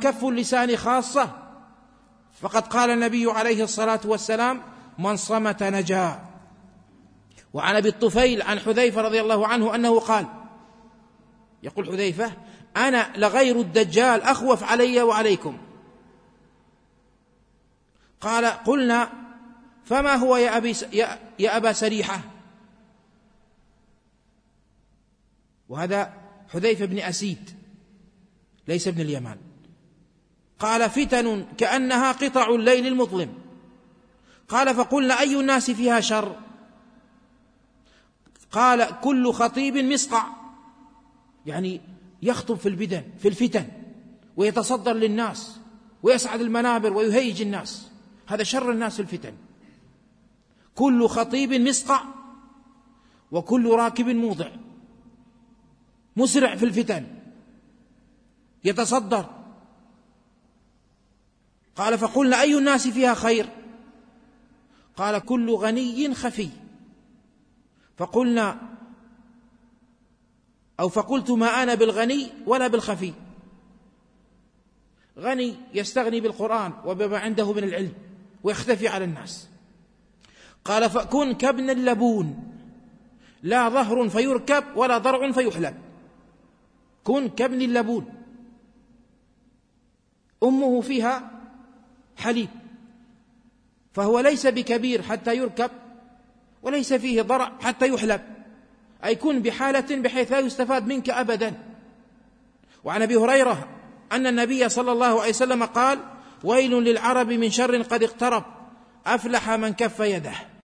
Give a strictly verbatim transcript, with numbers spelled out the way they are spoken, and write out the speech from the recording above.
كف اللسان خاصة، فقد قال النبي عليه الصلاة والسلام: من صمت نجا. وعن أبي الطفيل عن حذيفة رضي الله عنه أنه قال، يقول حذيفة: أنا لغير الدجال أخوف علي وعليكم. قال: قلنا: فما هو يا, أبي يا, يا أبا سريحة؟ وهذا حذيفة بن أسيد ليس ابن اليمان. قال: فتن كأنها قطع الليل المظلم. قال: فقلنا: أي الناس فيها شر؟ قال: كل خطيب مسقع، يعني يخطب في البدن في الفتن ويتصدر للناس ويسعد المنابر ويهيج الناس، هذا شر الناس في الفتن. كل خطيب مسقع، وكل راكب موضع، مسرع في الفتن يتصدر. قال: فقلنا: أي الناس فيها خير؟ قال: كل غني خفي. فقلنا أو فقلت: ما أنا بالغني ولا بالخفي. غني يستغني بالقرآن وبما عنده من العلم ويختفي على الناس. قال: فكن كابن اللبون، لا ظهر فيركب ولا ضرع فيحلب. كن كابن اللبون، أمه فيها حليب، فهو ليس بكبير حتى يركب وليس فيه ضرع حتى يحلب، أي كن بحالة بحيث لا يستفاد منك أبدا. وعن أبي هريرة أن النبي صلى الله عليه وسلم قال: ويل للعرب من شر قد اقترب، أفلح من كف يده.